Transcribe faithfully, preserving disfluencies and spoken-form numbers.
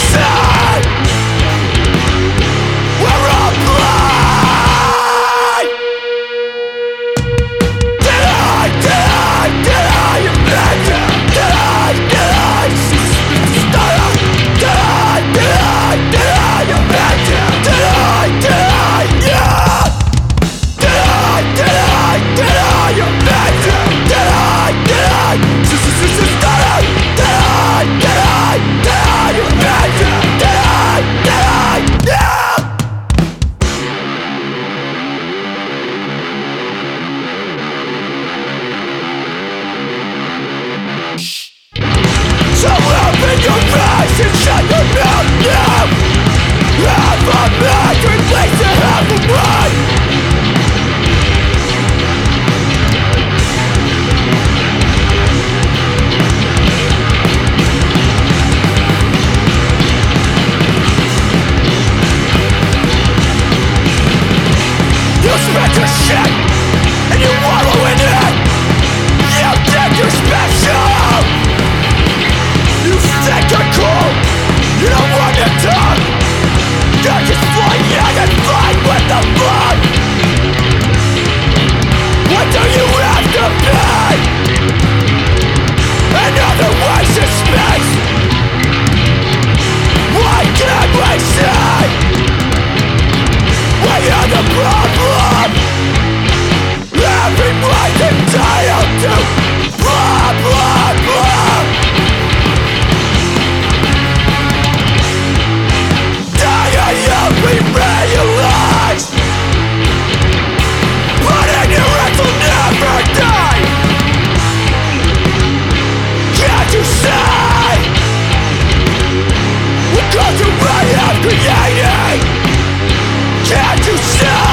side. We're all blind. Did I, did I, did I imagine? Did I, did I start? Did I, did I, did I imagine? Did I, did I, yeah? Did I, did I, did I imagine? Did I, did I start? Did I, did I, did I imagine? Did I, did I, yeah? So open your eyes and shut your mouth now. Half a mind replace the half of mine. You spent your shit and you wallow in it. You think you're special. You think you're cool. You don't want to talk. You're just flying young and fine with the blood. What do you have to pay? Another waste of space. Why can't we say we are the problem? Everyone's entitled to blah blah blah. We realize but ignorance will never die. Can't you say we got to right have created? Can't you say